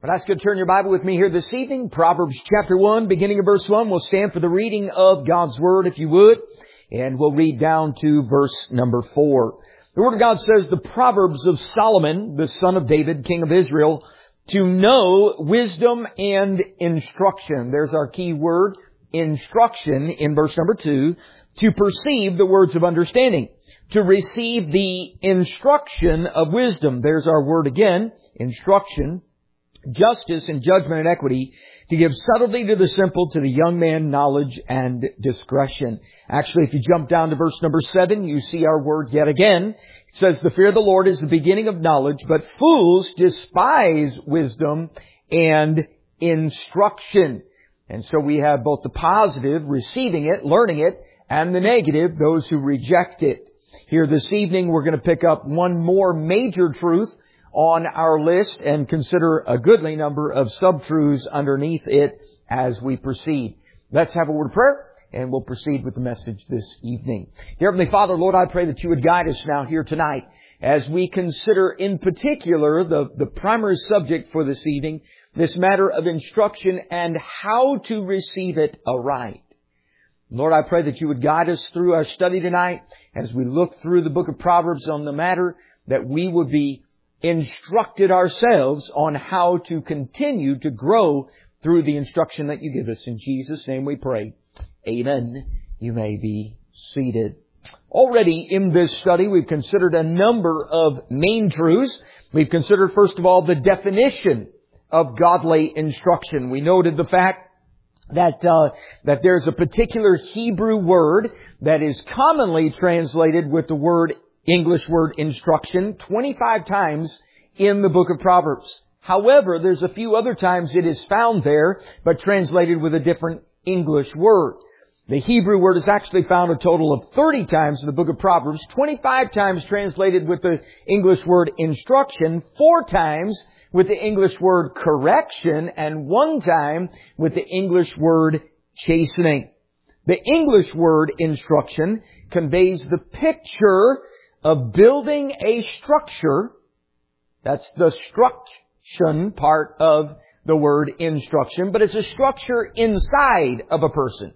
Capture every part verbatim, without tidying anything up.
But ask you to turn your Bible with me here this evening. Proverbs chapter one, beginning of verse one. We'll stand for the reading of God's Word, if you would. And we'll read down to verse number four. The Word of God says, the Proverbs of Solomon, the son of David, king of Israel, to know wisdom and instruction. There's our key word, instruction, in verse number two. To perceive the words of understanding. To receive the instruction of wisdom. There's our word again, instruction. Justice and judgment and equity, to give subtlety to the simple, to the young man knowledge and discretion. Actually, if you jump down to verse number seven, you see our word yet again. It says, the fear of the Lord is the beginning of knowledge, but fools despise wisdom and instruction. And so we have both the positive, receiving it, learning it, and the negative, those who reject it. Here this evening, we're going to pick up one more major truth on our list and consider a goodly number of sub-truths underneath it as we proceed. Let's have a word of prayer and we'll proceed with the message this evening. Dear Heavenly Father, Lord, I pray that you would guide us now here tonight as we consider in particular the, the primary subject for this evening, this matter of instruction and how to receive it aright. Lord, I pray that you would guide us through our study tonight as we look through the book of Proverbs on the matter, that we would be instructed ourselves on how to continue to grow through the instruction that you give us. In Jesus' name we pray. Amen. You may be seated. Already in this study, we've considered a number of main truths. We've considered, first of all, the definition of godly instruction. We noted the fact that uh, that there's a particular Hebrew word that is commonly translated with the word English word instruction twenty-five times in the book of Proverbs. However, there's a few other times it is found there, but translated with a different English word. The Hebrew word is actually found a total of thirty times in the book of Proverbs, twenty-five times translated with the English word instruction, four times with the English word correction, and one time with the English word chastening. The English word instruction conveys the picture of building a structure. That's the struction part of the word instruction, but it's a structure inside of a person.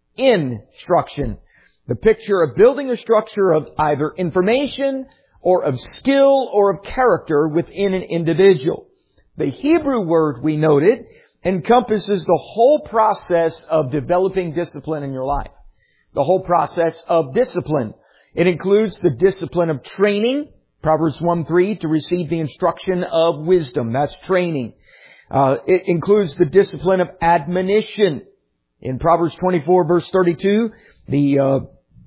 Instruction. The picture of building a structure of either information or of skill or of character within an individual. The Hebrew word, we noted, encompasses the whole process of developing discipline in your life. The whole process of discipline. It includes the discipline of training, Proverbs one three, to receive the instruction of wisdom. That's training. Uh, it includes the discipline of admonition. In Proverbs twenty-four, verse thirty-two, the uh,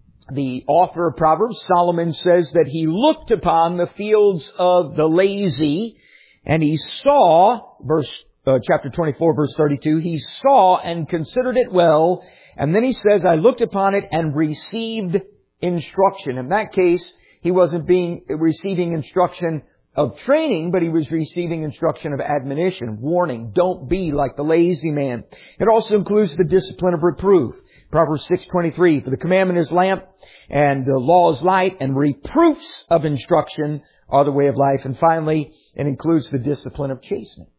the author of Proverbs, Solomon, says that he looked upon the fields of the lazy, and he saw, verse uh, chapter twenty-four, verse thirty-two, he saw and considered it well, and then he says, I looked upon it and received instruction. In that case, he wasn't being receiving instruction of training, but he was receiving instruction of admonition, warning. Don't be like the lazy man. It also includes the discipline of reproof. Proverbs six twenty-three, for the commandment is lamp, and the law is light, and reproofs of instruction are the way of life. And finally, it includes the discipline of chastening.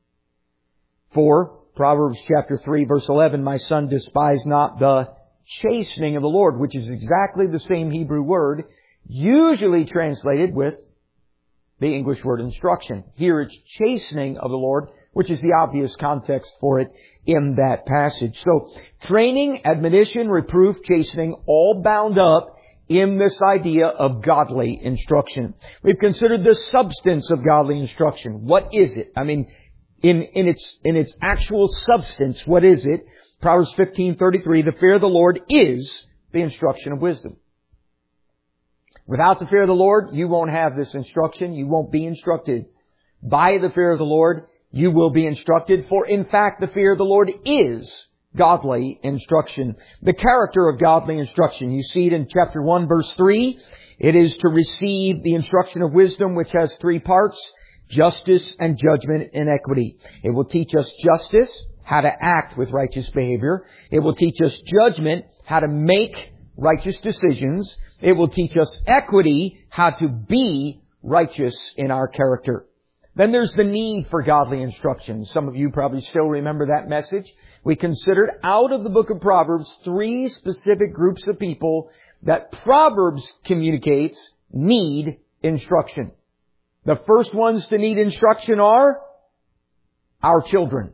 For Proverbs chapter three, verse eleven, my son, despise not the chastening of the Lord, which is exactly the same Hebrew word, usually translated with the English word instruction. Here it's chastening of the Lord, which is the obvious context for it in that passage. So, training, admonition, reproof, chastening, all bound up in this idea of godly instruction. We've considered the substance of godly instruction. What is it? I mean, in, in its, in its actual substance, what is it? Proverbs fifteen thirty-three, the fear of the Lord is the instruction of wisdom. Without the fear of the Lord, you won't have this instruction. You won't be instructed. By the fear of the Lord, you will be instructed. For in fact, the fear of the Lord is godly instruction. The character of godly instruction. You see it in chapter one, verse three. It is to receive the instruction of wisdom, which has three parts: justice and judgment and equity. It will teach us justice, how to act with righteous behavior. It will teach us judgment, how to make righteous decisions. It will teach us equity, how to be righteous in our character. Then there's the need for godly instruction. Some of you probably still remember that message. We considered out of the book of Proverbs three specific groups of people that Proverbs communicates need instruction. The first ones to need instruction are our children.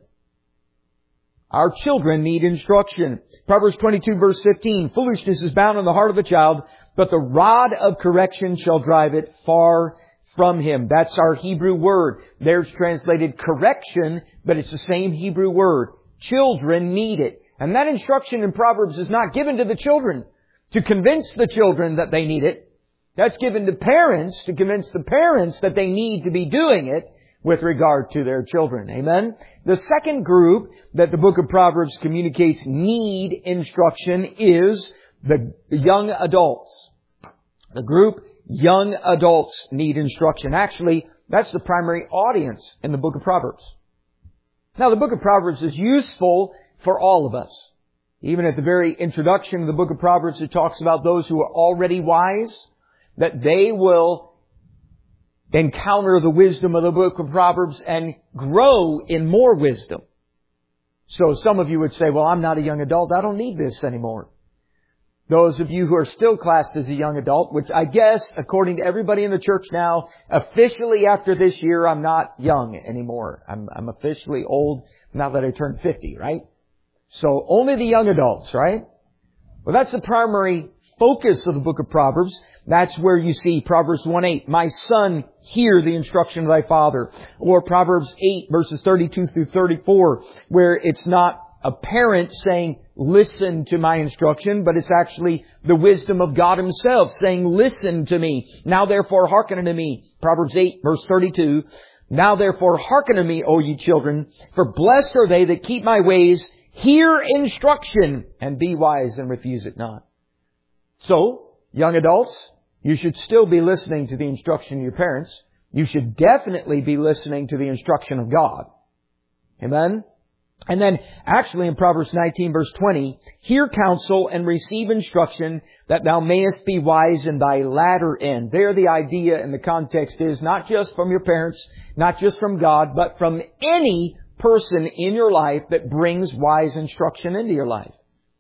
Our children need instruction. Proverbs twenty-two verse fifteen, foolishness is bound in the heart of a child, but the rod of correction shall drive it far from him. That's our Hebrew word. There's translated correction, but it's the same Hebrew word. Children need it. And that instruction in Proverbs is not given to the children to convince the children that they need it. That's given to parents to convince the parents that they need to be doing it with regard to their children. Amen? The second group that the book of Proverbs communicates need instruction is the young adults. The group young adults need instruction. Actually, that's the primary audience in the book of Proverbs. Now, the book of Proverbs is useful for all of us. Even at the very introduction of the book of Proverbs, it talks about those who are already wise, that they will encounter the wisdom of the book of Proverbs and grow in more wisdom. So some of you would say, well, I'm not a young adult. I don't need this anymore. Those of you who are still classed as a young adult, which I guess, according to everybody in the church now, officially after this year, I'm not young anymore. I'm, I'm officially old now that I turned fifty, right? So only the young adults, right? Well, that's the primary focus of the book of Proverbs. That's where you see Proverbs one eight, my son, hear the instruction of thy father. Or Proverbs eight verses thirty-two through thirty-four, where it's not a parent saying, listen to my instruction, but it's actually the wisdom of God Himself saying, listen to me. Now therefore hearken unto me. Proverbs eight verse thirty-two, now therefore hearken unto me, O ye children, for blessed are they that keep my ways, hear instruction, and be wise and refuse it not. So, young adults, you should still be listening to the instruction of your parents. You should definitely be listening to the instruction of God. Amen? And then, actually in Proverbs nineteen verse twenty, hear counsel and receive instruction that thou mayest be wise in thy latter end. There the idea and the context is not just from your parents, not just from God, but from any person in your life that brings wise instruction into your life.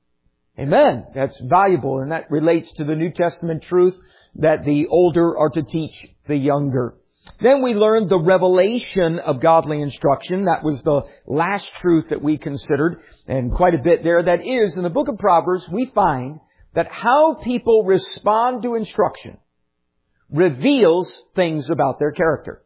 Amen. That's valuable, and that relates to the New Testament truth that the older are to teach the younger. Then we learned the revelation of godly instruction. That was the last truth that we considered, and quite a bit there. That is, in the book of Proverbs, we find that how people respond to instruction reveals things about their character.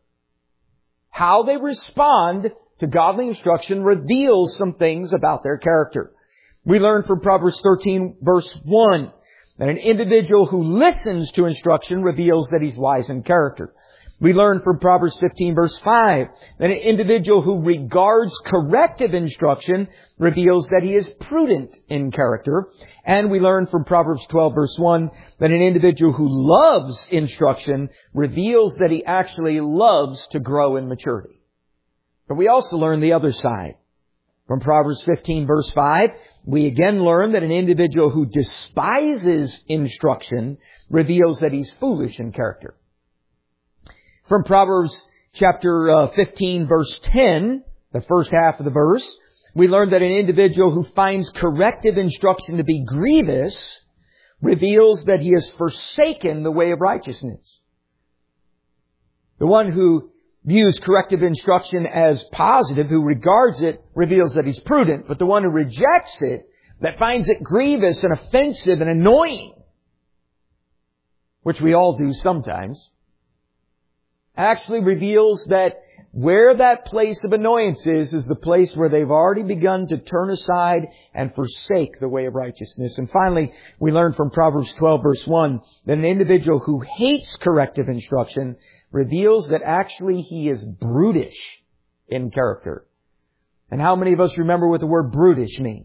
How they respond to godly instruction reveals some things about their character. We learn from Proverbs thirteen verse one that an individual who listens to instruction reveals that he's wise in character. We learn from Proverbs fifteen verse five that an individual who regards corrective instruction reveals that he is prudent in character. And we learn from Proverbs twelve verse one that an individual who loves instruction reveals that he actually loves to grow in maturity. But we also learn the other side. From Proverbs fifteen verse five, we again learn that an individual who despises instruction reveals that he's foolish in character. From Proverbs chapter uh, fifteen verse ten, the first half of the verse, we learn that an individual who finds corrective instruction to be grievous reveals that he has forsaken the way of righteousness. The one who views corrective instruction as positive, who regards it, reveals that he's prudent. But the one who rejects it, that finds it grievous and offensive and annoying, which we all do sometimes, actually reveals that where that place of annoyance is, is the place where they've already begun to turn aside and forsake the way of righteousness. And finally, we learn from Proverbs twelve verse one that an individual who hates corrective instruction reveals that actually he is brutish in character. And how many of us remember what the word brutish means?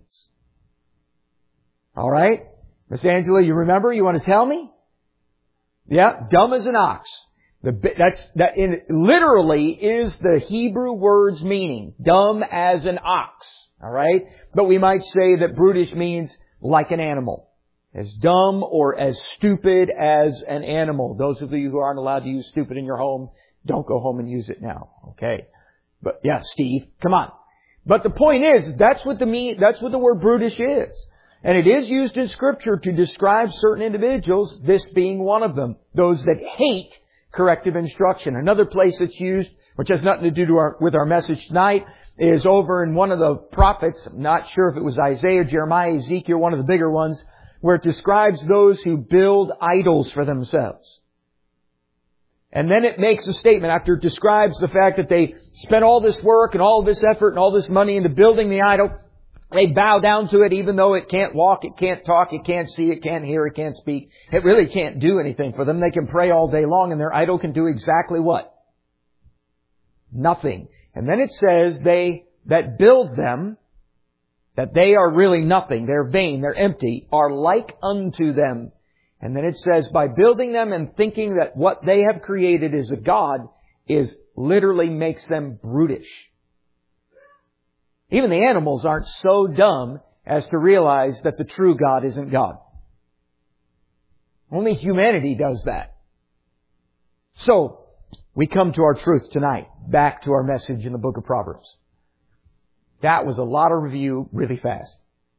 All right? Miss Angela, you remember? You want to tell me? Yeah, dumb as an ox. The, that's, that in, literally is the Hebrew word's meaning. Dumb as an ox. All right? But we might say that brutish means like an animal. As dumb or as stupid as an animal. Those of you who aren't allowed to use stupid in your home, Don't go home and use it now. Okay. But yeah, Steve, come on. But the point is, that's what the mean, that's what the word brutish is. And it is used in Scripture to describe certain individuals, this being one of them. Those that hate corrective instruction. Another place it's used, which has nothing to do to our, with our message tonight, is over in one of the prophets. I'm not sure if it was Isaiah, Jeremiah, Ezekiel, one of the bigger ones, where it describes those who build idols for themselves. And then it makes a statement after it describes the fact that they spent all this work and all this effort and all this money into building the idol. They bow down to it even though it can't walk, it can't talk, it can't see, it can't hear, it can't speak. It really can't do anything for them. They can pray all day long and their idol can do exactly what? Nothing. And then it says they that build them, that they are really nothing, they're vain, they're empty, are like unto them. And then it says, by building them and thinking that what they have created is a God, is literally makes them brutish. Even the animals aren't so dumb as to realize that the true God isn't God. Only humanity does that. So, we come to our truth tonight. Back to our message in the book of Proverbs. That was a lot of review really fast.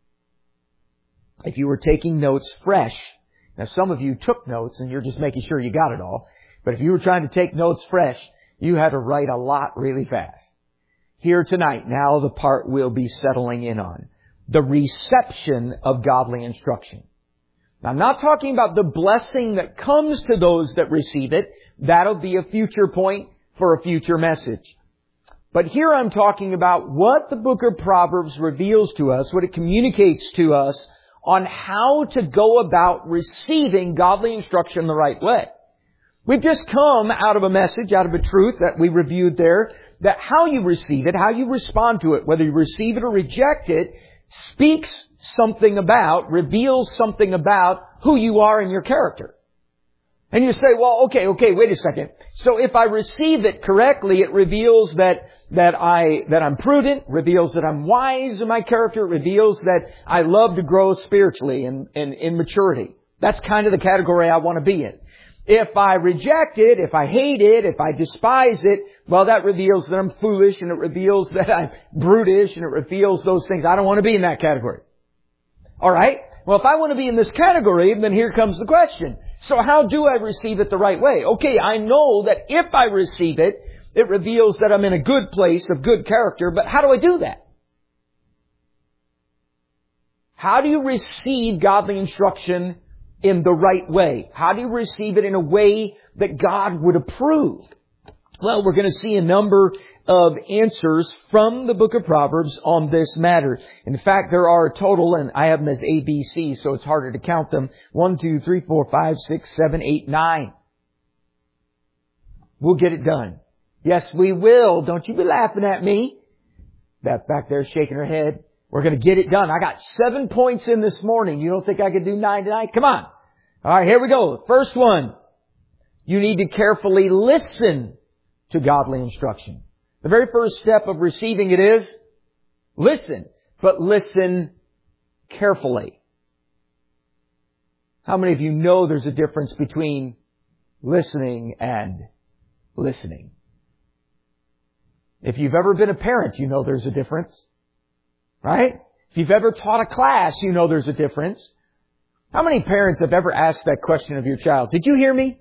If you were taking notes fresh, now some of you took notes and you're just making sure you got it all. But if you were trying to take notes fresh, you had to write a lot really fast. Here tonight, now the part we'll be settling in on. The reception of godly instruction. Now, I'm not talking about the blessing that comes to those that receive it. That'll be a future point for a future message. But here I'm talking about what the book of Proverbs reveals to us, what it communicates to us on how to go about receiving godly instruction the right way. We've just come out of a message, out of a truth that we reviewed there, that how you receive it, how you respond to it, whether you receive it or reject it, speaks something about, reveals something about who you are and your character. And you say, well, okay, okay, wait a second. So if I receive it correctly, it reveals that, that I, that I'm prudent, reveals that I'm wise in my character, reveals that I love to grow spiritually and, and in maturity. That's kind of the category I want to be in. If I reject it, if I hate it, if I despise it, well, that reveals that I'm foolish and it reveals that I'm brutish and it reveals those things. I don't want to be in that category. All right? Well, if I want to be in this category, then here comes the question. So how do I receive it the right way? Okay, I know that if I receive it, it reveals that I'm in a good place of good character, but how do I do that? How do you receive godly instruction in the right way? How do you receive it in a way that God would approve? Well, we're going to see a number of answers from the book of Proverbs on this matter. In fact, there are a total, and I have them as A, B, C, so it's harder to count them. One, two, three, four, five, six, seven, eight, nine. We'll get it done. Yes, we will. Don't you be laughing at me. That back there shaking her head. We're going to get it done. I got seven points in this morning. You don't think I could do nine tonight? Come on. All right, here we go. First one. You need to carefully listen to godly instruction. The very first step of receiving it is listen, but listen carefully. How many of you know there's a difference between listening and listening? If you've ever been a parent, you know there's a difference. Right? If you've ever taught a class, you know there's a difference. How many parents have ever asked that question of your child? Did you hear me?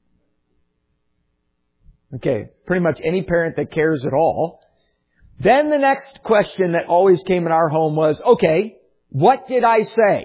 Okay, pretty much any parent that cares at all. Then the next question that always came in our home was, okay, what did I say?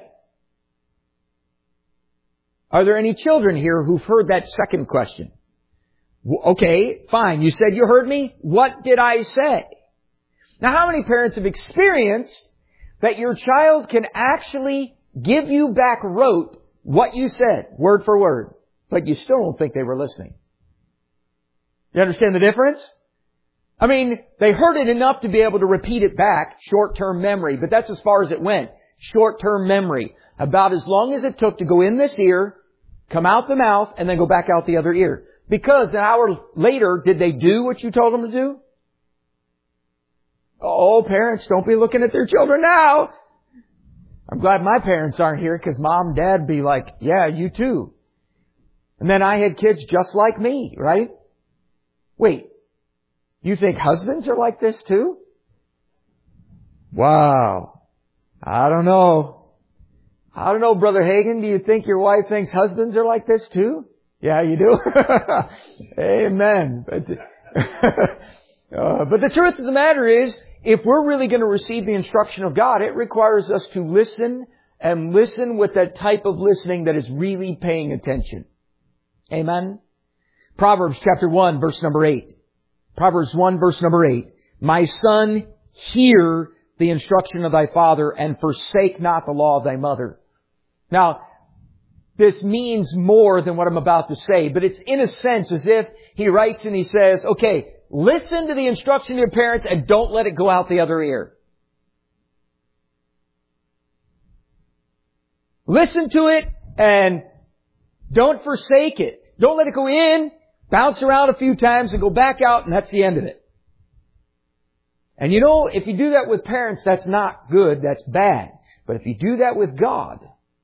Are there any children here who've heard that second question? Okay, fine. You said you heard me. What did I say? Now, how many parents have experienced that your child can actually give you back rote what you said, word for word, but you still don't think they were listening? You understand the difference? I mean, they heard it enough to be able to repeat it back, short-term memory, but that's as far as it went. Short-term memory. About as long as it took to go in this ear, come out the mouth, and then go back out the other ear. Because an hour later, did they do what you told them to do? Oh, parents, don't be looking at their children now. I'm glad my parents aren't here because mom and dad be like, yeah, you too. And then I had kids just like me, right? Wait, you think husbands are like this too? Wow. I don't know. I don't know, Brother Hagin. Do you think your wife thinks husbands are like this too? Yeah, you do? Amen. But, uh, but the truth of the matter is, if we're really going to receive the instruction of God, it requires us to listen and listen with that type of listening that is really paying attention. Amen. Proverbs chapter one, verse number eight. Proverbs one, verse number eight. My son, hear the instruction of thy father, and forsake not the law of thy mother. Now, this means more than what I'm about to say, but it's in a sense as if he writes and he says, okay, listen to the instruction of your parents and don't let it go out the other ear. Listen to it and don't forsake it. Don't let it go in, bounce around a few times and go back out, and that's the end of it. And you know, if you do that with parents, that's not good, that's bad. But if you do that with God,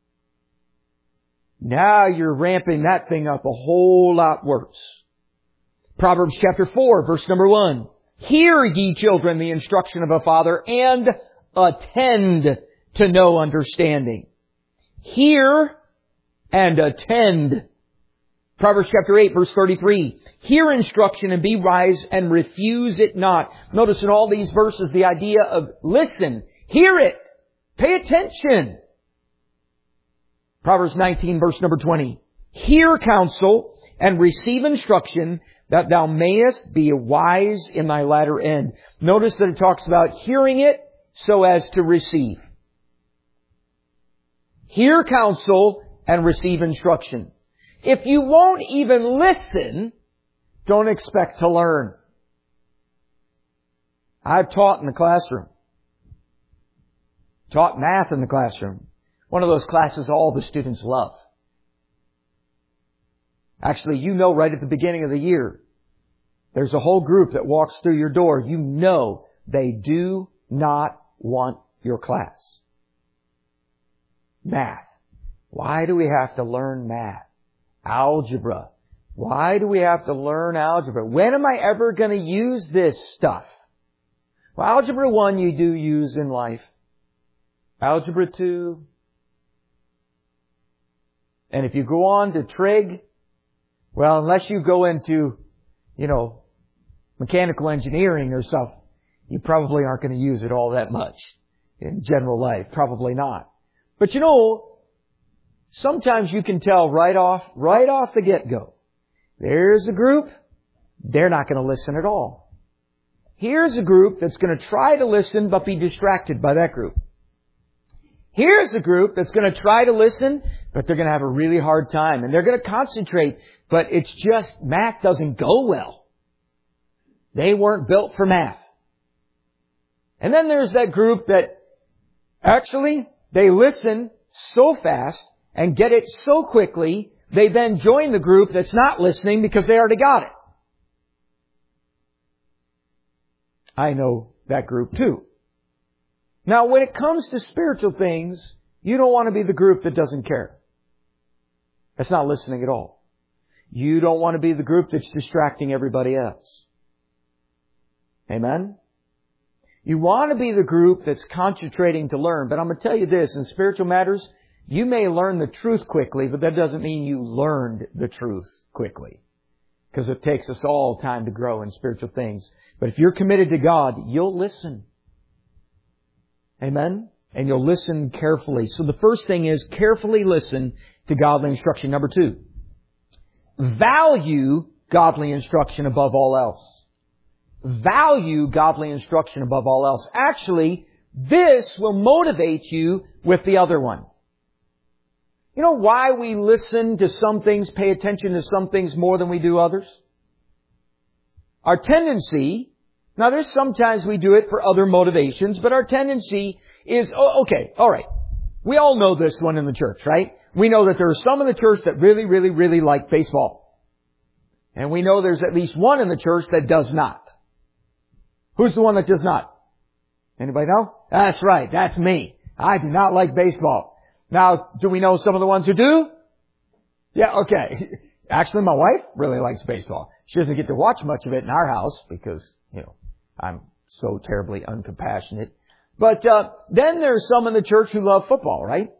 now you're ramping that thing up a whole lot worse. Proverbs chapter four, verse number one. Hear, ye children, the instruction of a father, and attend to know understanding. Hear and attend. Proverbs chapter eight, verse thirty-three. Hear instruction and be wise and refuse it not. Notice in all these verses the idea of listen, hear it, pay attention. Proverbs nineteen, verse number twenty. Hear counsel and receive instruction that thou mayest be wise in thy latter end. Notice that it talks about hearing it so as to receive. Hear counsel and receive instruction. If you won't even listen, don't expect to learn. I've taught in the classroom. Taught math in the classroom. One of those classes all the students love. Actually, you know right at the beginning of the year, there's a whole group that walks through your door. You know they do not want your class. Math. Why do we have to learn math? Algebra. Why do we have to learn algebra? When am I ever going to use this stuff? Well, Algebra one you do use in life. Algebra two. And if you go on to trig, well, unless you go into, you know, mechanical engineering or stuff, you probably aren't going to use it all that much in general life. Probably not. But you know, sometimes you can tell right off, right off the get-go. There's a group, they're not going to listen at all. Here's a group that's going to try to listen but be distracted by that group. Here's a group that's going to try to listen, but they're going to have a really hard time. And they're going to concentrate, but it's just math doesn't go well. They weren't built for math. And then there's that group that actually they listen so fast and get it so quickly, they then join the group that's not listening because they already got it. I know that group too. Now, when it comes to spiritual things, you don't want to be the group that doesn't care. That's not listening at all. You don't want to be the group that's distracting everybody else. Amen? You want to be the group that's concentrating to learn. But I'm going to tell you this, in spiritual matters, you may learn the truth quickly, but that doesn't mean you learned the truth quickly. Because it takes us all time to grow in spiritual things. But if you're committed to God, you'll listen. Amen? And you'll listen carefully. So the first thing is carefully listen to godly instruction. Number two, value godly instruction above all else. Value godly instruction above all else. Actually, this will motivate you with the other one. You know why we listen to some things, pay attention to some things more than we do others? Our tendency, now there's sometimes we do it for other motivations, but our tendency is, oh, okay, all right. We all know this one in the church, right? We know that there are some in the church that really, really, really like baseball. And we know there's at least one in the church that does not. Who's the one that does not? Anybody know? That's right, that's me. I do not like baseball. Now, do we know some of the ones who do? Yeah, okay. Actually, my wife really likes baseball. She doesn't get to watch much of it in our house because, you know, I'm so terribly uncompassionate. But uh, then there's some in the church who love football, right?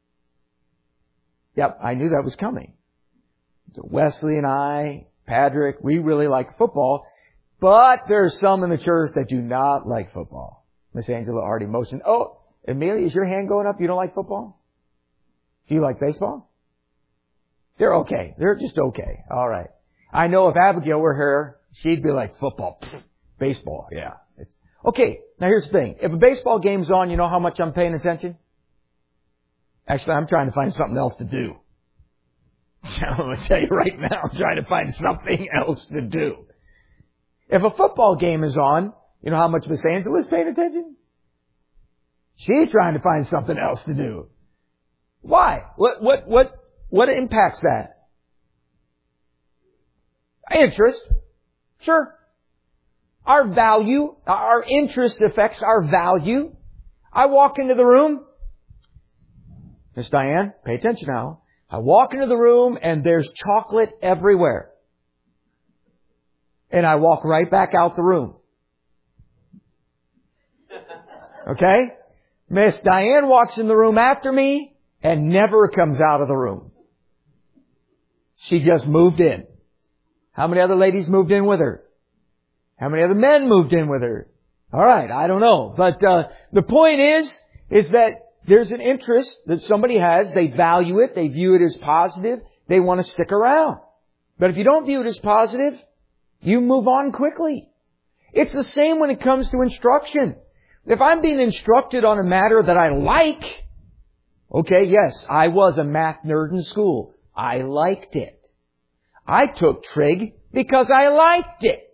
Yep, I knew that was coming. So Wesley and I, Patrick, we really like football. But there's some in the church that do not like football. Miss Angela already motioned. Oh, Amelia, is your hand going up? You don't like football? Do you like baseball? They're okay. They're just okay. All right. I know if Abigail were here, she'd be like, football, pfft, baseball, yeah. It's okay, now here's the thing. If a baseball game's on, you know how much I'm paying attention? Actually, I'm trying to find something else to do. I'm going to tell you right now, I'm trying to find something else to do. If a football game is on, you know how much Miss Angela's paying attention? She's trying to find something else to do. Why? What, what, what, what impacts that? Interest. Sure. Our value, our interest affects our value. I walk into the room. Miss Diane, pay attention now. I walk into the room and there's chocolate everywhere. And I walk right back out the room. Okay? Miss Diane walks in the room after me and never comes out of the room. She just moved in. How many other ladies moved in with her? How many other men moved in with her? All right, I don't know. But uh, the point is, is that there's an interest that somebody has. They value it. They view it as positive. They want to stick around. But if you don't view it as positive, you move on quickly. It's the same when it comes to instruction. If I'm being instructed on a matter that I like, okay, yes, I was a math nerd in school. I liked it. I took trig because I liked it.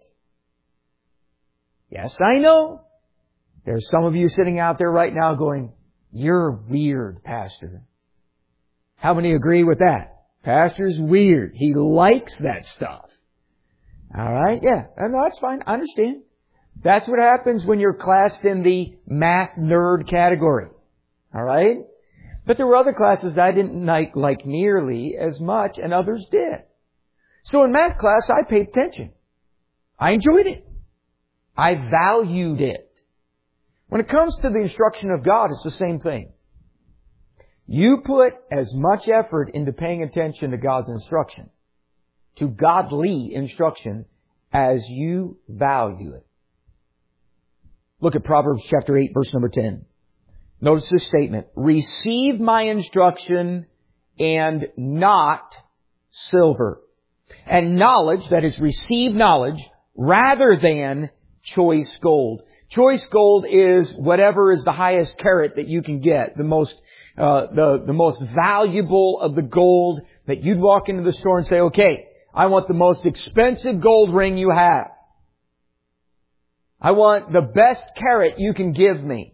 Yes, I know. There's some of you sitting out there right now going, you're weird, Pastor. How many agree with that? Pastor's weird. He likes that stuff. All right, yeah. No, that's fine. I understand. That's what happens when you're classed in the math nerd category. All right? But there were other classes that I didn't like, like nearly as much, and others did. So in math class, I paid attention. I enjoyed it. I valued it. When it comes to the instruction of God, it's the same thing. You put as much effort into paying attention to God's instruction, to godly instruction, as you value it. Look at Proverbs chapter eight, verse number ten. Notice this statement. Receive my instruction and not silver. And knowledge, that is, receive knowledge, rather than choice gold. Choice gold is whatever is the highest carat that you can get, the most, uh, the, the most valuable of the gold that you'd walk into the store and say, okay, I want the most expensive gold ring you have. I want the best carat you can give me.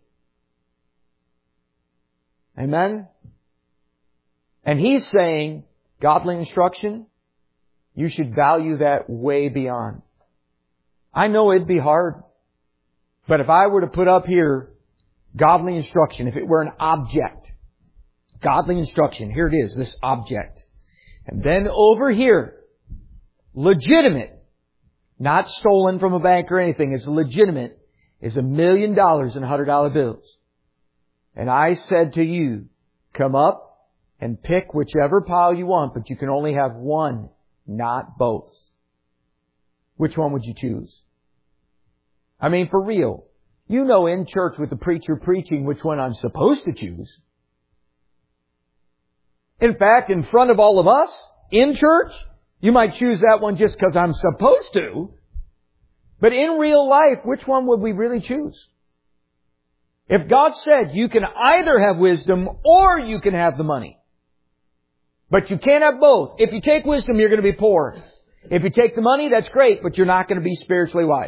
Amen? And he's saying, godly instruction, you should value that way beyond. I know it'd be hard. But if I were to put up here godly instruction, if it were an object, godly instruction, here it is, this object. And then over here, legitimate, not stolen from a bank or anything, it's legitimate, is a million dollars in hundred dollar bills. And I said to you, come up and pick whichever pile you want, but you can only have one, not both. Which one would you choose? I mean, for real. You know in church with the preacher preaching which one I'm supposed to choose. In fact, in front of all of us, in church, you might choose that one just because I'm supposed to. But in real life, which one would we really choose? If God said you can either have wisdom or you can have the money. But you can't have both. If you take wisdom, you're going to be poor. If you take the money, that's great, but you're not going to be spiritually wise.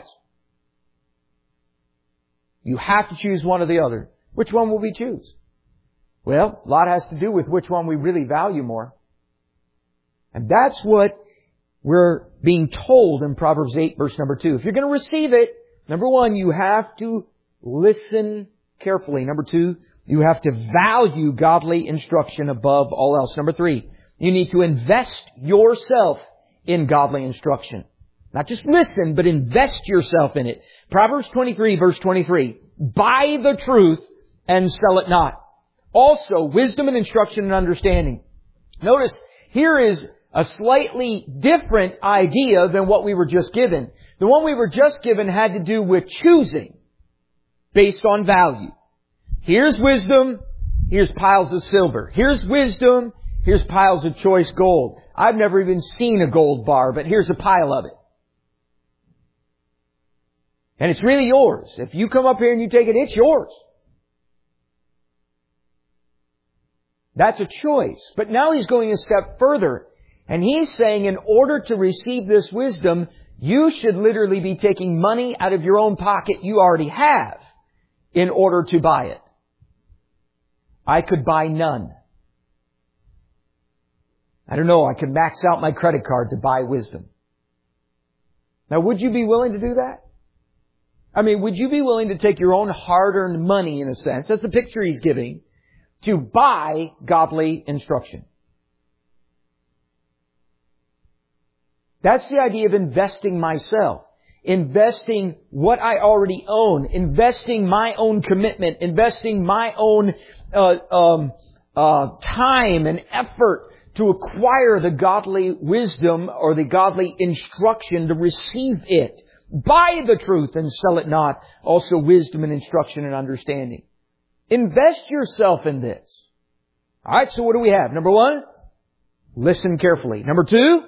You have to choose one or the other. Which one will we choose? Well, a lot has to do with which one we really value more. And that's what we're being told in Proverbs eight, verse number two. If you're going to receive it, number one, you have to listen carefully. Number two, you have to value godly instruction above all else. Number three, You need to invest yourself in godly instruction. Not just listen, but invest yourself in it. Proverbs twenty-three, verse twenty-three. Buy the truth and sell it not. Also, wisdom and instruction and understanding. Notice, here is a slightly different idea than what we were just given. The one we were just given had to do with choosing based on value. Here's wisdom. Here's piles of silver. Here's wisdom. Here's piles of choice gold. I've never even seen a gold bar, but here's a pile of it. And it's really yours. If you come up here and you take it, it's yours. That's a choice. But now he's going a step further. And he's saying in order to receive this wisdom, you should literally be taking money out of your own pocket you already have in order to buy it. I could buy none. I don't know, I could max out my credit card to buy wisdom. Now, would you be willing to do that? I mean, would you be willing to take your own hard-earned money, in a sense, that's the picture he's giving, to buy godly instruction? That's the idea of investing myself. Investing what I already own. Investing my own commitment. Investing my own uh, um, uh, time and effort to acquire the godly wisdom or the godly instruction to receive it. Buy the truth and sell it not. Also wisdom and instruction and understanding. Invest yourself in this. Alright, so what do we have? Number one, listen carefully. Number two,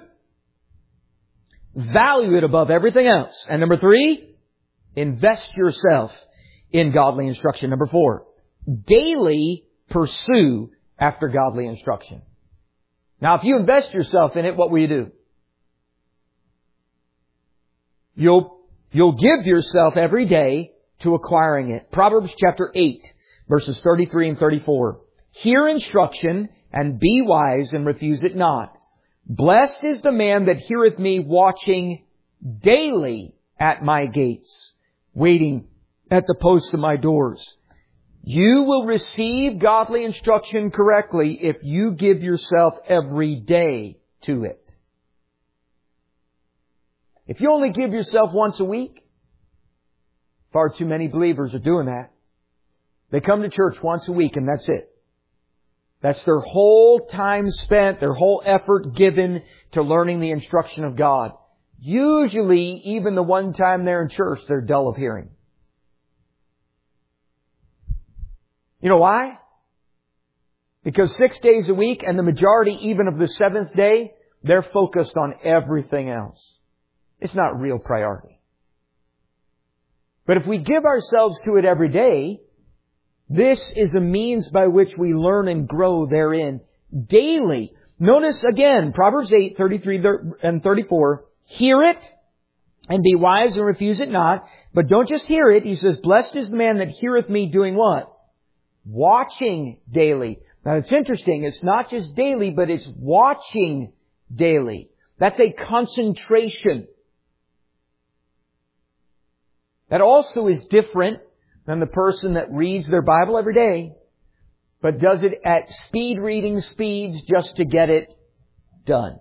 value it above everything else. And number three, invest yourself in godly instruction. Number four, daily pursue after godly instruction. Now, if you invest yourself in it, what will you do? You'll, you'll give yourself every day to acquiring it. Proverbs chapter eight, verses thirty-three and thirty-four. Hear instruction and be wise and refuse it not. Blessed is the man that heareth me, watching daily at my gates, waiting at the posts of my doors. You will receive godly instruction correctly if you give yourself every day to it. If you only give yourself once a week, far too many believers are doing that. They come to church once a week and that's it. That's their whole time spent, their whole effort given to learning the instruction of God. Usually, even the one time they're in church, they're dull of hearing. You know why? Because six days a week and the majority even of the seventh day, they're focused on everything else. It's not real priority. But if we give ourselves to it every day, this is a means by which we learn and grow therein daily. Notice again, Proverbs eight, thirty-three and thirty-four. Hear it and be wise and refuse it not. But don't just hear it. He says, blessed is the man that heareth me doing what? Watching daily. Now it's interesting. It's not just daily, but it's watching daily. That's a concentration. That also is different than the person that reads their Bible every day, but does it at speed reading speeds just to get it done.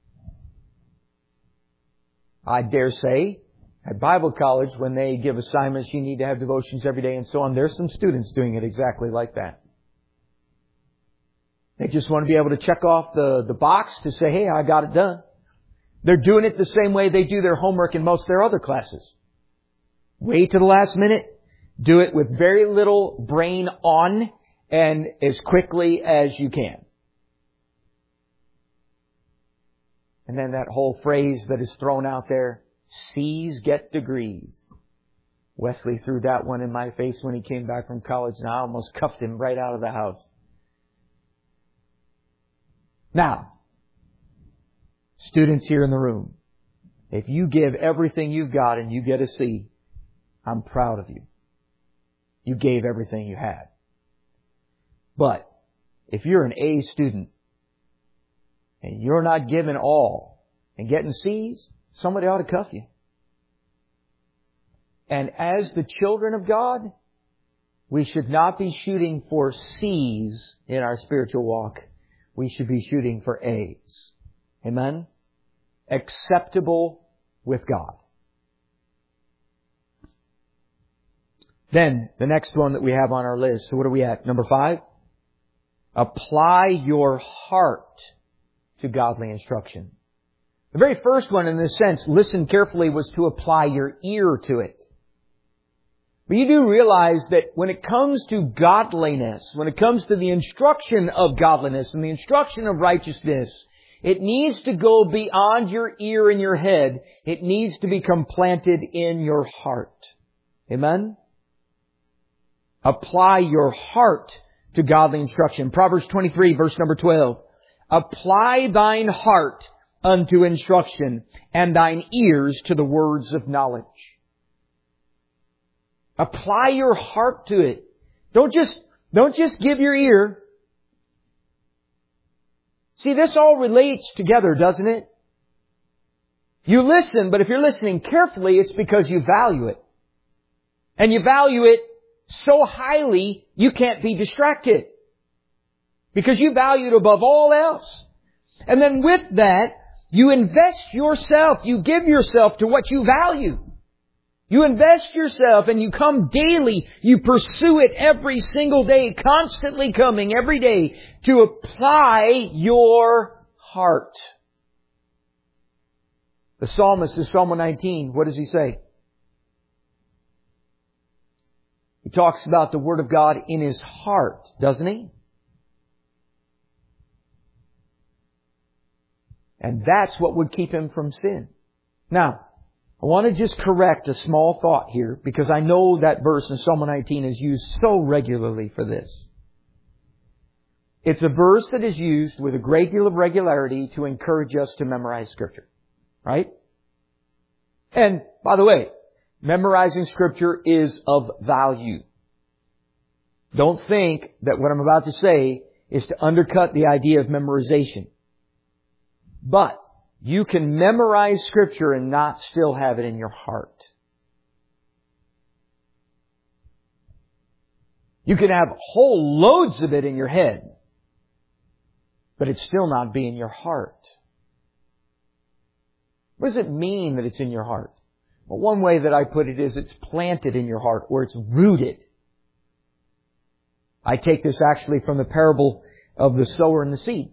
I dare say, at Bible college, when they give assignments, you need to have devotions every day and so on, there's some students doing it exactly like that. They just want to be able to check off the, the box to say, hey, I got it done. They're doing it the same way they do their homework in most of their other classes. Wait to the last minute. Do it with very little brain on and as quickly as you can. And then that whole phrase that is thrown out there, C's get degrees. Wesley threw that one in my face when he came back from college and I almost cuffed him right out of the house. Now, students here in the room, if you give everything you've got and you get a C, I'm proud of you. You gave everything you had. But if you're an A student and you're not giving all and getting C's, somebody ought to cuff you. And as the children of God, we should not be shooting for C's in our spiritual walk. we should be shooting for A's. Amen? Acceptable with God. Then, the next one that we have on our list. So what are we at? Number five? Apply your heart to godly instruction. The very first one, in this sense, listen carefully, was to apply your ear to it. But you do realize that when it comes to godliness, when it comes to the instruction of godliness and the instruction of righteousness, it needs to go beyond your ear and your head. It needs to become planted in your heart. Amen? Apply your heart to godly instruction. Proverbs twenty-three, verse number twelve. Apply thine heart unto instruction, and thine ears to the words of knowledge. Apply your heart to it. Don't just, don't just give your ear. See, this all relates together, doesn't it? You listen, but if you're listening carefully, it's because you value it. And you value it so highly, you can't be distracted. Because you value it above all else. And then with that, you invest yourself, you give yourself to what you value. You invest yourself and you come daily, you pursue it every single day, constantly coming every day to apply your heart. The psalmist in Psalm one nineteen, what does he say? He talks about the Word of God in his heart, doesn't he? And that's what would keep him from sin. Now, I want to just correct a small thought here, because I know that verse in Psalm one nineteen is used so regularly for this. It's a verse that is used with a great deal of regularity to encourage us to memorize Scripture. Right? And, by the way, memorizing Scripture is of value. Don't think that what I'm about to say is to undercut the idea of memorization. But you can memorize Scripture and not still have it in your heart. You can have whole loads of it in your head, but it still not be in your heart. What does it mean that it's in your heart? Well, one way that I put it is it's planted in your heart, or it's rooted. I take this actually from the parable of the sower and the seed.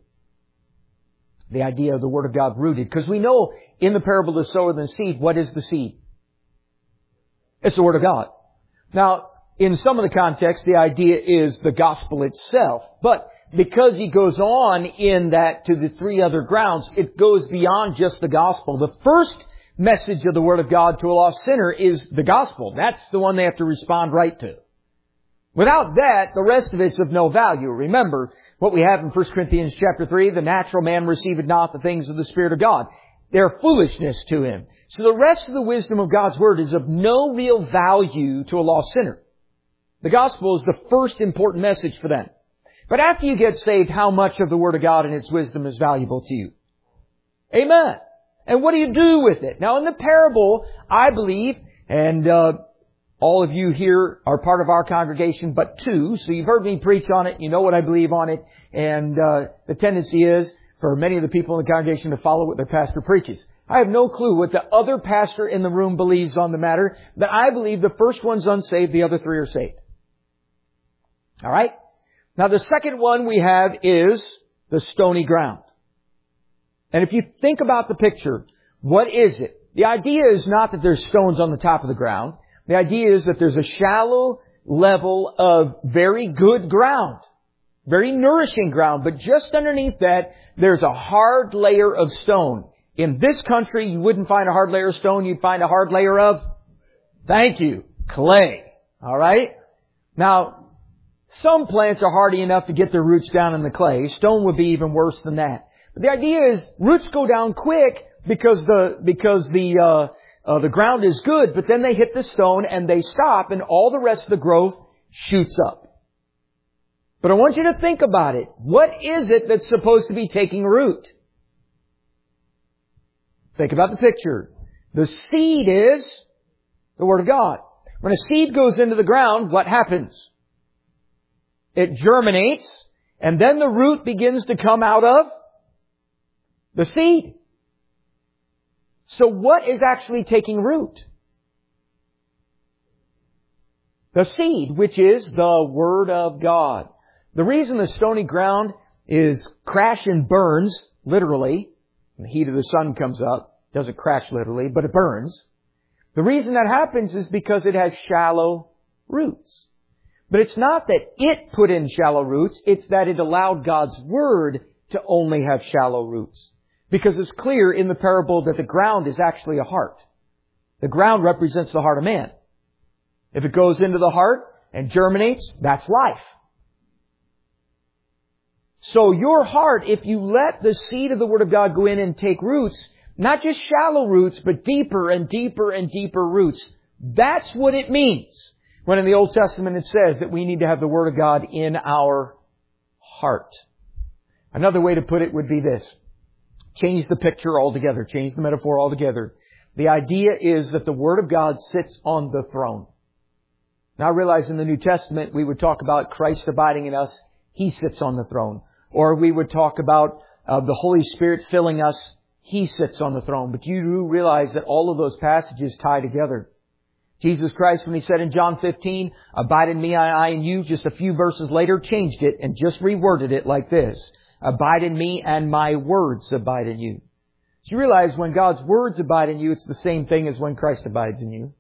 The idea of the Word of God rooted. Because we know in the parable of the sower and the seed, what is the seed? It's the Word of God. Now, in some of the context, the idea is the gospel itself. But because he goes on in that to the three other grounds, it goes beyond just the gospel. The first message of the Word of God to a lost sinner is the gospel. That's the one they have to respond right to. Without that, the rest of it's of no value. Remember what we have in First Corinthians chapter three, the natural man receiveth not the things of the Spirit of God. They're foolishness to him. So the rest of the wisdom of God's Word is of no real value to a lost sinner. The gospel is the first important message for them. But after you get saved, how much of the Word of God and its wisdom is valuable to you? Amen. And what do you do with it? Now in the parable, I believe, and uh, all of you here are part of our congregation, but two, so you've heard me preach on it, you know what I believe on it, and uh, the tendency is for many of the people in the congregation to follow what their pastor preaches. I have no clue what the other pastor in the room believes on the matter, but I believe the first one's unsaved, the other three are saved. All right? Now the second one we have is the stony ground. And if you think about the picture, what is it? The idea is not that there's stones on the top of the ground. The idea is that there's a shallow level of very good ground, very nourishing ground, but just underneath that, there's a hard layer of stone. In this country, you wouldn't find a hard layer of stone, you'd find a hard layer of, thank you, clay. All right? Now, some plants are hardy enough to get their roots down in the clay. Stone would be even worse than that. But the idea is roots go down quick because the, because the, uh, Uh, the ground is good, but then they hit the stone and they stop and all the rest of the growth shoots up. But I want you to think about it. What is it that's supposed to be taking root? Think about the picture. The seed is the Word of God. When a seed goes into the ground, what happens? It germinates, And then the root begins to come out of the seed. So what is actually taking root? The seed, which is the Word of God. The reason the stony ground is crash and burns, literally, when the heat of the sun comes up, doesn't crash literally, but it burns. The reason that happens is because it has shallow roots. But it's not that it put in shallow roots, it's that it allowed God's Word to only have shallow roots. Because it's clear in the parable that the ground is actually a heart. The ground represents the heart of man. If it goes into the heart and germinates, that's life. So your heart, if you let the seed of the Word of God go in and take roots, not just shallow roots, but deeper and deeper and deeper roots, that's what it means when in the Old Testament it says that we need to have the Word of God in our heart. Another way to put it would be this. Change the picture altogether. Change the metaphor altogether. The idea is that the Word of God sits on the throne. Now I realize in the New Testament we would talk about Christ abiding in us. He sits on the throne. Or we would talk about uh, the Holy Spirit filling us. He sits on the throne. But you do realize that all of those passages tie together. Jesus Christ, when He said in John fifteen, abide in me, I, I in you, just a few verses later changed it and just reworded it like this. Abide in me and my words abide in you. So you realize when God's words abide in you, it's the same thing as when Christ abides in you.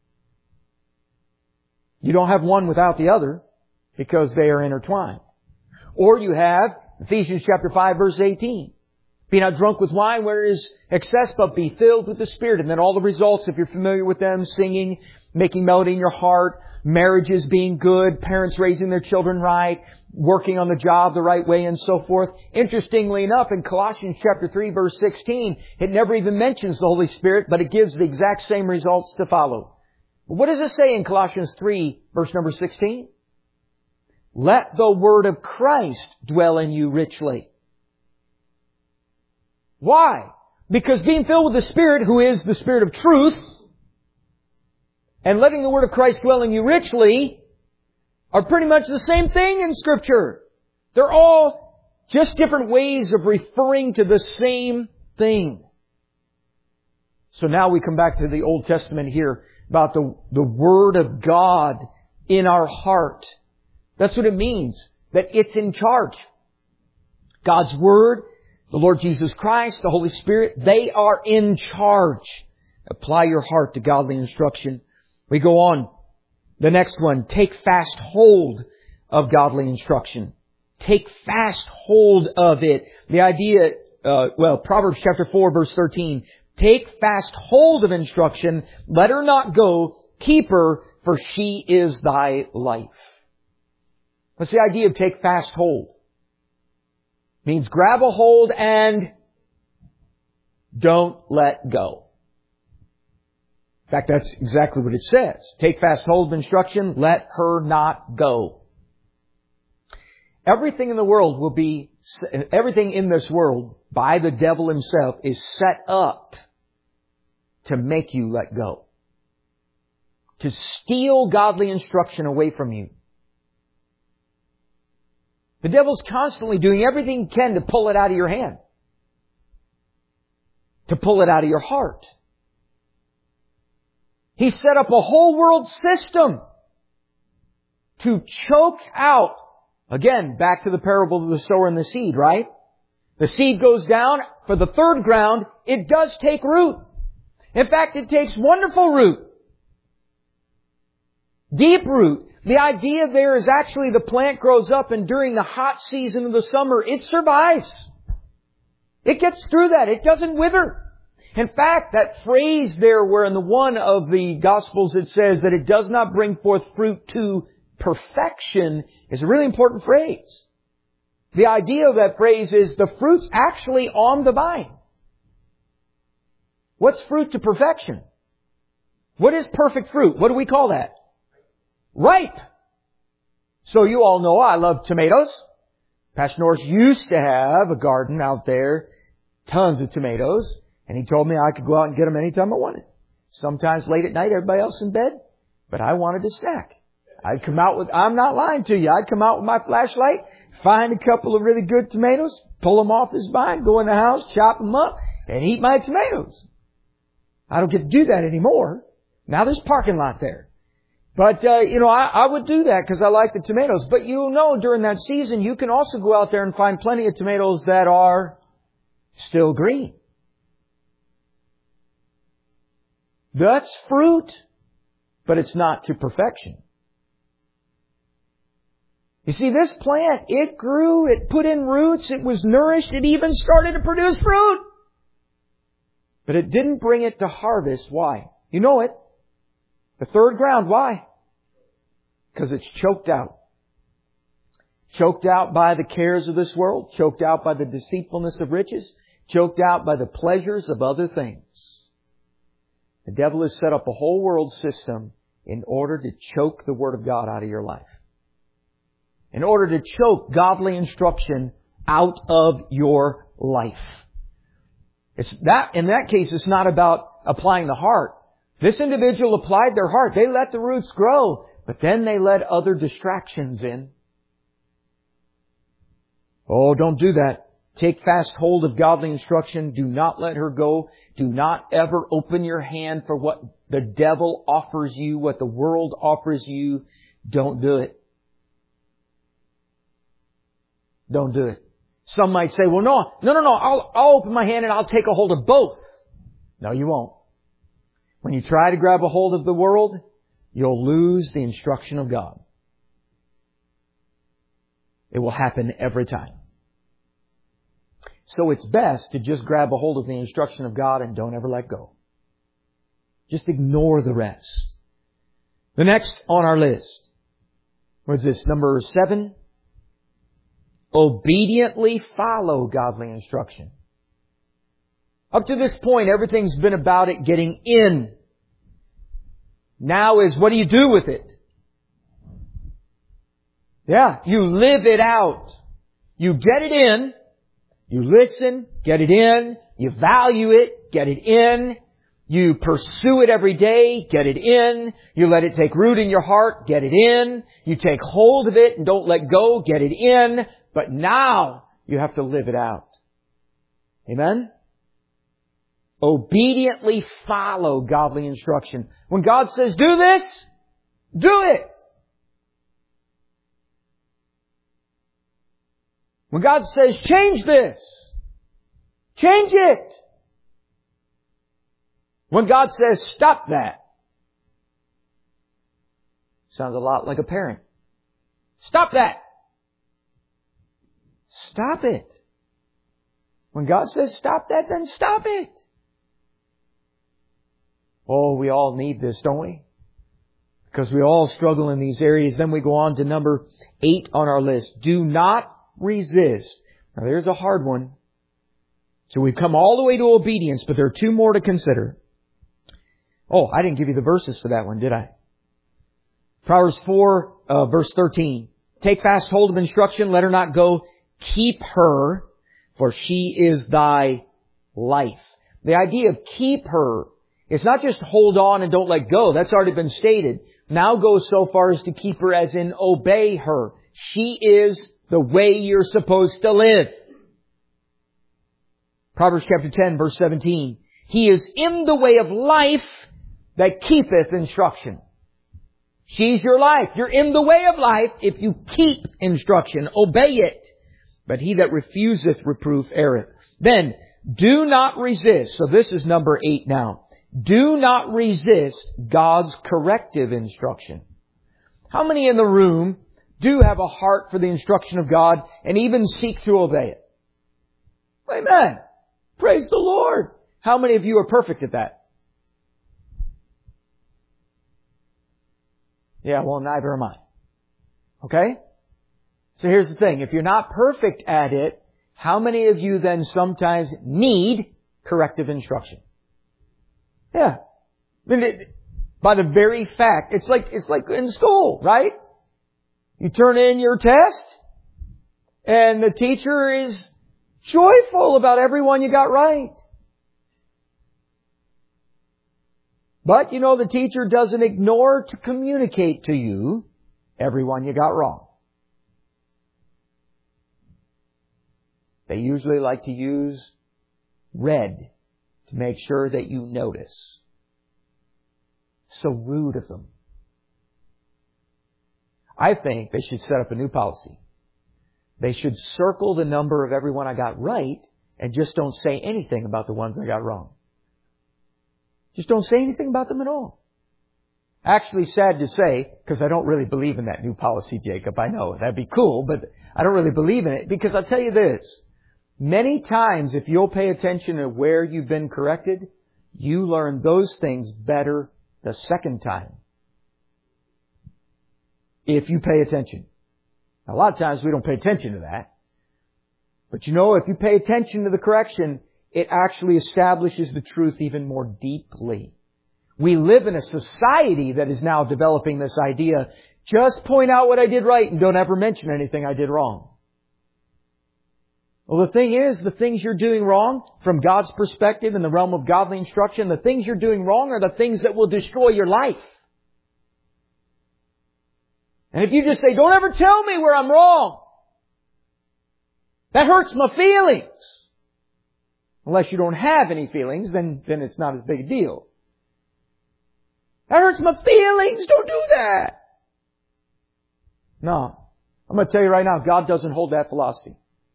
You don't have one without the other because they are intertwined. Or you have Ephesians chapter five verse eighteen. Be not drunk with wine where is excess, but be filled with the Spirit. And then all the results, if you're familiar with them, singing, making melody in your heart, marriages being good, parents raising their children right, working on the job the right way, and so forth. Interestingly enough, in Colossians chapter three verse sixteen, it never even mentions the Holy Spirit, but it gives the exact same results to follow. What does it say in Colossians three verse number sixteen? Let the word of Christ dwell in you richly. Why? Because being filled with the Spirit, who is the Spirit of truth, and letting the word of Christ dwell in you richly are pretty much the same thing in Scripture. They're all just different ways of referring to the same thing. So now we come back to the Old Testament here about the, the Word of God in our heart. That's what it means, that it's in charge. God's Word, the Lord Jesus Christ, the Holy Spirit, they are in charge. Apply your heart to godly instruction. We go on. The next one, take fast hold of godly instruction. Take fast hold of it. The idea, uh, well, Proverbs chapter four verse thirteen. Take fast hold of instruction. Let her not go. Keep her, for she is thy life. What's the idea of take fast hold? It means grab a hold and don't let go. In fact, that's exactly what it says. Take fast hold of instruction. Let her not go. Everything in the world will be, everything in this world by the devil himself is set up to make you let go. To steal godly instruction away from you. The devil's constantly doing everything he can to pull it out of your hand. To pull it out of your heart. He set up a whole world system to choke out, again, back to the parable of the sower and the seed, right? The seed goes down. For the third ground, it does take root. In fact, it takes wonderful root. Deep root. The idea there is actually the plant grows up and during the hot season of the summer, it survives. It gets through that. It doesn't wither. In fact, that phrase there where in the one of the Gospels it says that it does not bring forth fruit to perfection is a really important phrase. The idea of that phrase is the fruit's actually on the vine. What's fruit to perfection? What is perfect fruit? What do we call that? Ripe. So you all know I love tomatoes. Pastor Norris used to have a garden out there, tons of tomatoes, and he told me I could go out and get them anytime I wanted. Sometimes late at night, everybody else in bed, but I wanted a snack. I'd come out with, I'm not lying to you, I'd come out with my flashlight, find a couple of really good tomatoes, pull them off his vine, go in the house, chop them up, and eat my tomatoes. I don't get to do that anymore. Now there's parking lot there. But, uh, you know, I, I would do that because I like the tomatoes. But you'll know during that season, you can also go out there and find plenty of tomatoes that are still green. That's fruit, but it's not to perfection. You see, this plant, it grew, it put in roots, it was nourished, it even started to produce fruit. But it didn't bring it to harvest. Why? You know it. The third ground. Why? Because it's choked out. Choked out by the cares of this world. Choked out by the deceitfulness of riches. Choked out by the pleasures of other things. The devil has set up a whole world system in order to choke the Word of God out of your life. In order to choke godly instruction out of your life. It's that, in that case, it's not about applying the heart. This individual applied their heart. They let the roots grow, but then they let other distractions in. Oh, don't do that. Take fast hold of godly instruction. Do not let her go. Do not ever open your hand for what the devil offers you, what the world offers you. Don't do it. Don't do it. Some might say, well, no, no, no, no, I'll, I'll open my hand and I'll take a hold of both. No, you won't. When you try to grab a hold of the world, you'll lose the instruction of God. It will happen every time. So it's best to just grab a hold of the instruction of God and don't ever let go. Just ignore the rest. The next on our list, what's this, number seven? Obediently follow godly instruction. Up to this point, everything's been about it getting in. Now is, what do you do with it? Yeah, you live it out. You get it in. You listen, get it in. You value it, get it in. You pursue it every day, get it in. You let it take root in your heart, get it in. You take hold of it and don't let go, get it in. But now you have to live it out. Amen? Obediently follow godly instruction. When God says, do this, do it. When God says, change this, change it. When God says, stop that. Sounds a lot like a parent. Stop that. Stop it. When God says stop that, then stop it. Oh, we all need this, don't we? Because we all struggle in these areas. Then we go on to number eight on our list. Do not resist. Now there's a hard one. So we've come all the way to obedience, but there are two more to consider. Oh, I didn't give you the verses for that one, did I? Proverbs four, uh, verse thirteen. Take fast hold of instruction, let her not go. Keep her, for she is thy life. The idea of keep her, it's not just hold on and don't let go. That's already been stated. Now goes so far as to keep her as in obey her. She is the way you're supposed to live. Proverbs chapter ten, verse seventeen. He is in the way of life that keepeth instruction. She's your life. You're in the way of life if you keep instruction. Obey it. But he that refuseth reproof erreth. Then, do not resist. So this is number eight now. Do not resist God's corrective instruction. How many in the room do have a heart for the instruction of God and even seek to obey it? Amen. Praise the Lord. How many of you are perfect at that? Yeah, well, neither am I. Okay? So here's the thing. If you're not perfect at it, how many of you then sometimes need corrective instruction? Yeah. I mean, it, by the very fact, it's like, it's like in school, right? You turn in your test, and the teacher is joyful about every one you got right. But, you know, the teacher doesn't ignore to communicate to you everyone you got wrong. They usually like to use red to make sure that you notice. So rude of them. I think they should set up a new policy. They should circle the number of everyone I got right and just don't say anything about the ones I got wrong. Just don't say anything about them at all. Actually, sad to say, because I don't really believe in that new policy, Jacob. I know that'd be cool, but I don't really believe in it, because I'll tell you this. Many times, if you'll pay attention to where you've been corrected, you learn those things better the second time. If you pay attention. Now, a lot of times we don't pay attention to that. But you know, if you pay attention to the correction, it actually establishes the truth even more deeply. We live in a society that is now developing this idea, just point out what I did right and don't ever mention anything I did wrong. Well, the thing is, the things you're doing wrong, from God's perspective in the realm of godly instruction, the things you're doing wrong are the things that will destroy your life. And if you just say, don't ever tell me where I'm wrong, that hurts my feelings. Unless you don't have any feelings, then, then it's not as big a deal. That hurts my feelings. Don't do that. No. I'm going to tell you right now, God doesn't hold that philosophy.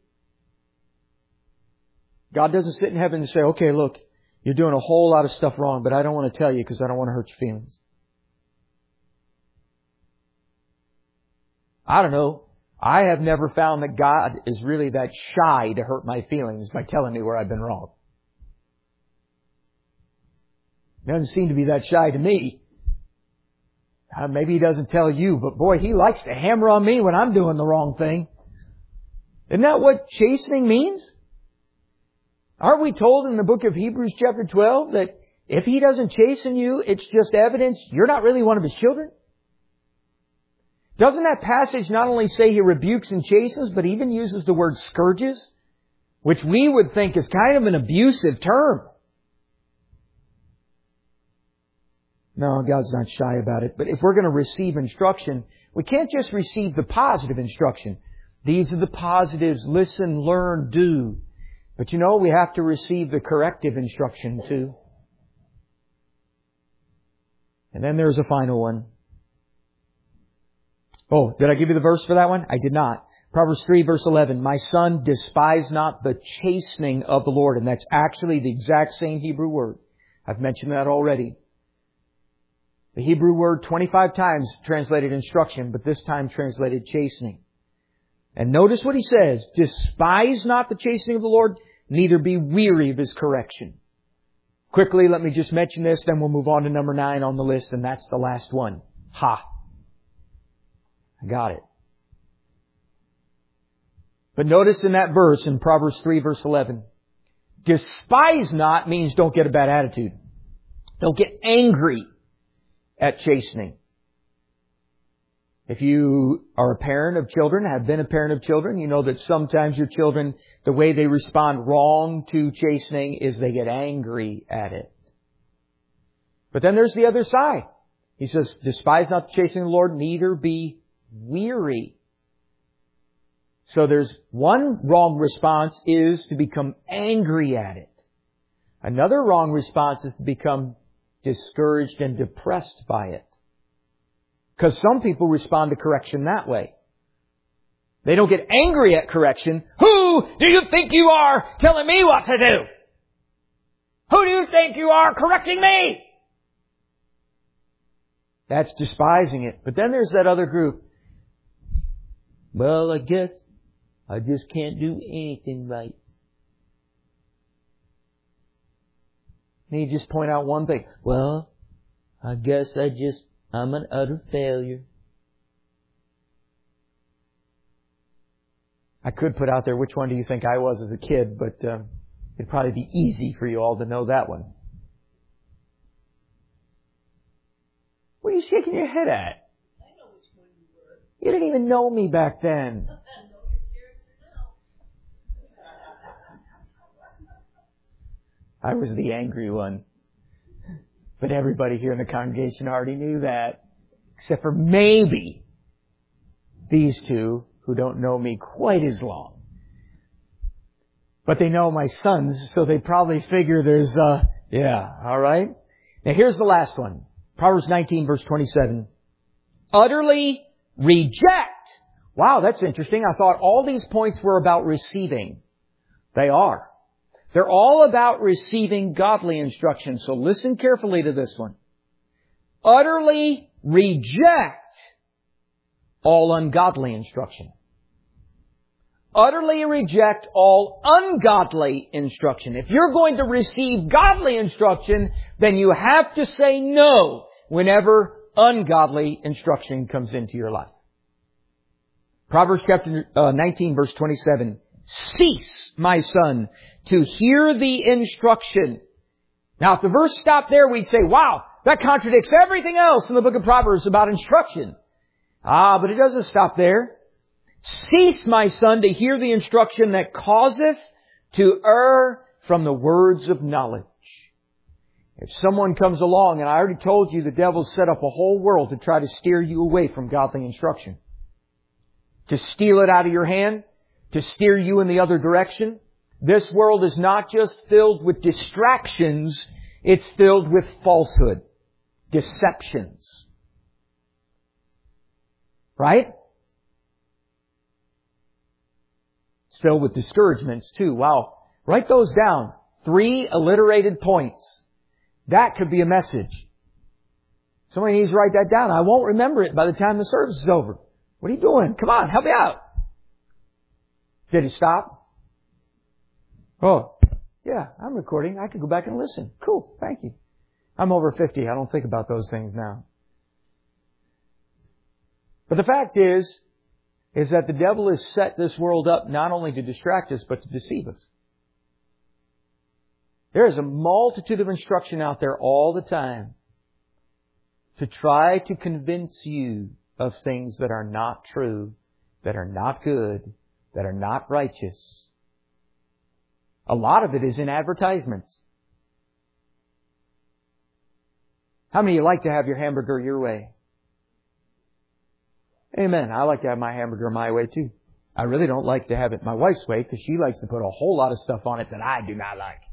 God doesn't sit in heaven and say, okay, look, you're doing a whole lot of stuff wrong, but I don't want to tell you because I don't want to hurt your feelings. I don't know. I have never found that God is really that shy to hurt my feelings by telling me where I've been wrong. He doesn't seem to be that shy to me. Uh, maybe He doesn't tell you, but boy, He likes to hammer on me when I'm doing the wrong thing. Isn't that what chastening means? Aren't we told in the book of Hebrews chapter twelve that if He doesn't chasten you, it's just evidence you're not really one of His children? Doesn't that passage not only say He rebukes and chastens, but even uses the word scourges, which we would think is kind of an abusive term? No, God's not shy about it. But if we're going to receive instruction, we can't just receive the positive instruction. These are the positives. Listen, learn, do. But you know, we have to receive the corrective instruction too. And then there's a final one. Oh, did I give you the verse for that one? I did not. Proverbs three verse eleven. My son, despise not the chastening of the Lord. And that's actually the exact same Hebrew word. I've mentioned that already. The Hebrew word twenty-five times translated instruction, but this time translated chastening. And notice what he says. Despise not the chastening of the Lord, neither be weary of His correction. Quickly, let me just mention this, then we'll move on to number nine on the list, and that's the last one. Ha! I got it. But notice in that verse, in Proverbs three verse eleven, despise not means don't get a bad attitude. Don't get angry at chastening. If you are a parent of children, have been a parent of children, you know that sometimes your children, the way they respond wrong to chastening is they get angry at it. But then there's the other side. He says, despise not the chastening of the Lord, neither be weary. So there's one wrong response is to become angry at it. Another wrong response is to become discouraged and depressed by it. Because some people respond to correction that way. They don't get angry at correction. Who do you think you are telling me what to do? Who do you think you are correcting me? That's despising it. But then there's that other group. Well, I guess I just can't do anything right. And you just point out one thing. Well, I guess I just, I'm an utter failure. I could put out there which one do you think I was as a kid, but uh, it'd probably be easy for you all to know that one. What are you shaking your head at? I know which one you were. You didn't even know me back then. I know your character now. I was the angry one. But everybody here in the congregation already knew that. Except for maybe these two who don't know me quite as long. But they know my sons, so they probably figure there's, uh, yeah, alright? Now here's the last one. Proverbs nineteen verse twenty-seven. Utterly reject. Wow, that's interesting. I thought all these points were about receiving. They are. They're all about receiving godly instruction. So listen carefully to this one. Utterly reject all ungodly instruction. Utterly reject all ungodly instruction. If you're going to receive godly instruction, then you have to say no whenever ungodly instruction comes into your life. Proverbs chapter uh, nineteen verse twenty-seven. Cease, my son, to hear the instruction. Now, if the verse stopped there, we'd say, wow, that contradicts everything else in the book of Proverbs about instruction. Ah, but it doesn't stop there. Cease, my son, to hear the instruction that causeth to err from the words of knowledge. If someone comes along, and I already told you the devil set up a whole world to try to steer you away from godly instruction. To steal it out of your hand, to steer you in the other direction. This world is not just filled with distractions, it's filled with falsehood, deceptions. Right? It's filled with discouragements too. Wow. Write those down. Three alliterated points. That could be a message. Somebody needs to write that down. I won't remember it by the time the service is over. What are you doing? Come on, help me out. Did it stop? Oh, yeah, I'm recording. I could go back and listen. Cool, thank you. I'm over fifty. I don't think about those things now. But the fact is, is that the devil has set this world up not only to distract us, but to deceive us. There is a multitude of instruction out there all the time to try to convince you of things that are not true, that are not good, that are not righteous. A lot of it is in advertisements. How many of you like to have your hamburger your way? Amen. I like to have my hamburger my way too. I really don't like to have it my wife's way because she likes to put a whole lot of stuff on it that I do not like.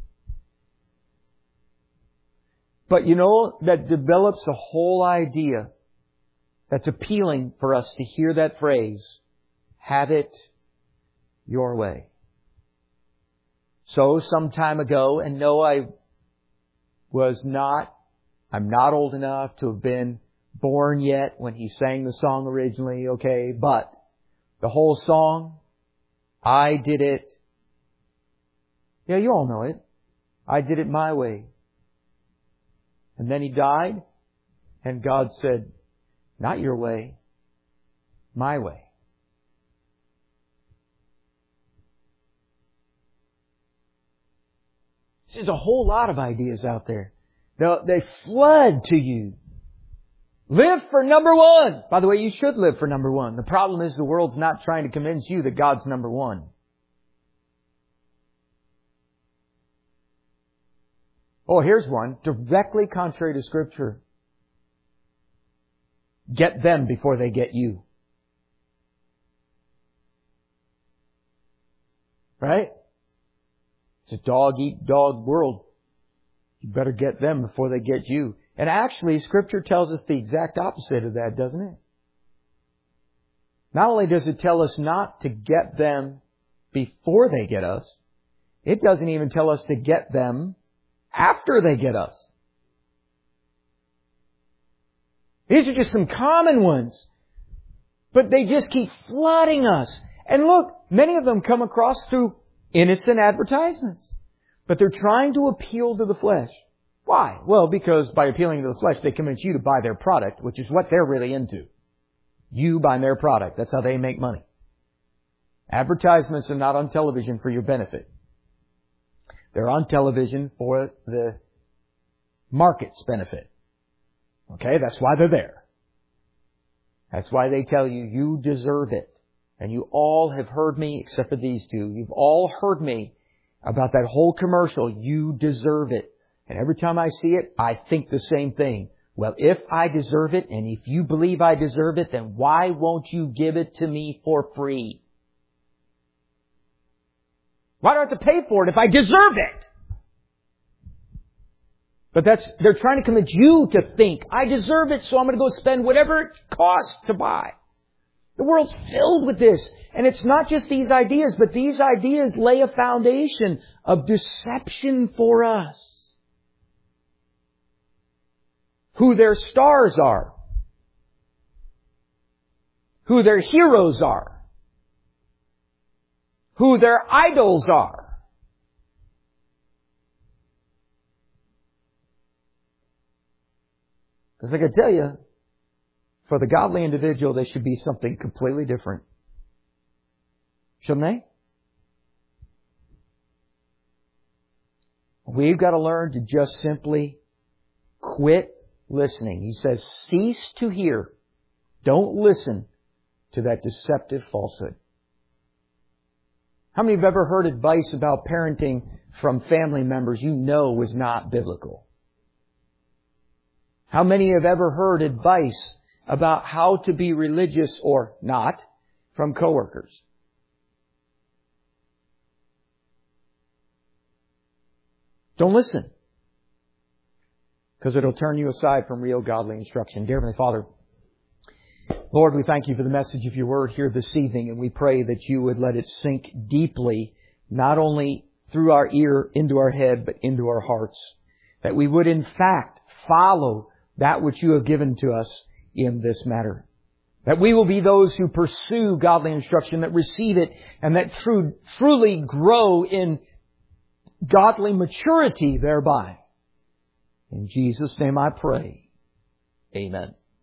But you know, that develops a whole idea that's appealing for us to hear that phrase, have it your way. So some time ago, and no, I was not, I'm not old enough to have been born yet when he sang the song originally, okay, but the whole song, I did it, yeah, you all know it, I did it my way. And then he died, and God said, not your way, my way. There's a whole lot of ideas out there. They'll, they flood to you. Live for number one. By the way, you should live for number one. The problem is the world's not trying to convince you that God's number one. Oh, here's one. Directly contrary to Scripture. Get them before they get you. Right? It's a dog-eat-dog world. You better get them before they get you. And actually, Scripture tells us the exact opposite of that, doesn't it? Not only does it tell us not to get them before they get us, it doesn't even tell us to get them after they get us. These are just some common ones. But they just keep flooding us. And look, many of them come across through innocent advertisements. But they're trying to appeal to the flesh. Why? Well, because by appealing to the flesh, they convince you to buy their product, which is what they're really into. You buy their product. That's how they make money. Advertisements are not on television for your benefit. They're on television for the market's benefit. Okay, that's why they're there. That's why they tell you, you deserve it. And you all have heard me, except for these two, you've all heard me about that whole commercial, you deserve it. And every time I see it, I think the same thing. Well, if I deserve it, and if you believe I deserve it, then why won't you give it to me for free? Why do I have to pay for it if I deserve it? But that's, they're trying to convince you to think, I deserve it, so I'm going to go spend whatever it costs to buy. The world's filled with this. And it's not just these ideas, but these ideas lay a foundation of deception for us. Who their stars are. Who their heroes are. Who their idols are. Because I can tell you, for the godly individual, they should be something completely different. Shouldn't they? We've got to learn to just simply quit listening. He says, cease to hear. Don't listen to that deceptive falsehood. How many have ever heard advice about parenting from family members you know was not biblical? How many have ever heard advice about how to be religious or not from coworkers? Don't listen, because it'll turn you aside from real godly instruction. Dear Heavenly Father, Lord, we thank You for the message of Your Word here this evening, and we pray that You would let it sink deeply, not only through our ear into our head, but into our hearts. That we would in fact follow that which You have given to us in this matter. That we will be those who pursue godly instruction, that receive it, and that true, truly grow in godly maturity thereby. In Jesus' name I pray. Amen.